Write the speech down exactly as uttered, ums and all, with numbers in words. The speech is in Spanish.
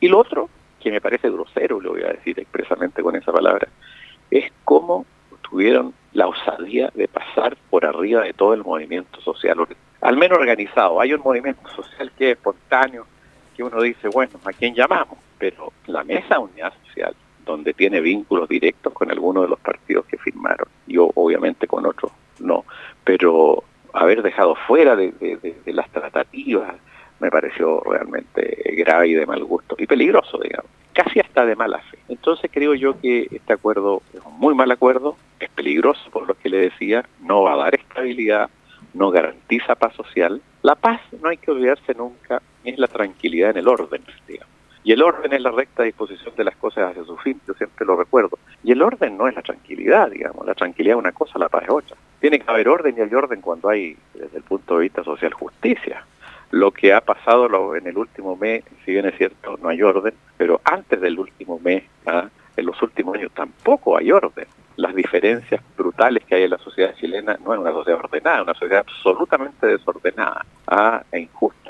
Y lo otro, que me parece grosero, lo voy a decir expresamente con esa palabra, es cómo tuvieron la osadía de pasar por arriba de todo el movimiento social, al menos organizado. Hay un movimiento social que es espontáneo, que uno dice, bueno, ¿a quién llamamos? Pero la Mesa de Unidad Social, donde tiene vínculos directos con algunos de los partidos que firmaron, y obviamente con otros no, pero haber dejado fuera de, de, de, de las tratativas me pareció realmente grave y de mal gusto, y peligroso, digamos, casi hasta de mala fe. Entonces creo yo que este acuerdo es un muy mal acuerdo, es peligroso por lo que le decía, no va a dar estabilidad, no garantiza paz social. La paz, no hay que olvidarse nunca, es la tranquilidad en el orden, digamos. Y el orden es la recta disposición de las cosas hacia su fin, yo siempre lo recuerdo. Y el orden no es la tranquilidad, digamos, la tranquilidad es una cosa, la paz es otra. Tiene que haber orden, y hay orden cuando hay, desde el punto de vista social, justicia. Lo que ha pasado lo, en el último mes, si bien es cierto, no hay orden, pero antes del último mes, ¿ah? en los últimos años tampoco hay orden. Las diferencias brutales que hay en la sociedad chilena no es una sociedad ordenada, es una sociedad absolutamente desordenada, ¿ah? e injusta.